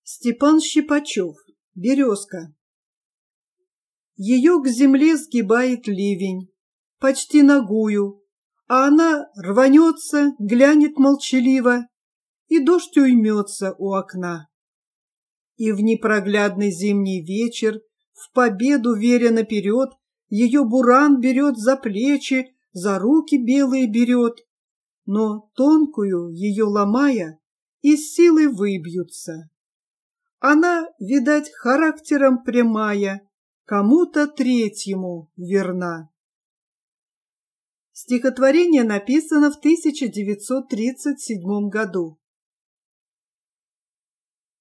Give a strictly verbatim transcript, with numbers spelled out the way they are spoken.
Степан Щипачев. Березка. Ее к земле сгибает ливень, почти нагую, а она рванется, глянет молчаливо, и дождь уймется у окна. И в непроглядный зимний вечер, в победу веря наперед, ее буран берет за плечи, за руки белые берет, но тонкую ее ломая, из силы выбьются. Она, видать, характером прямая, кому-то третьему верна. Стихотворение написано в тысяча девятьсот тридцать седьмом году.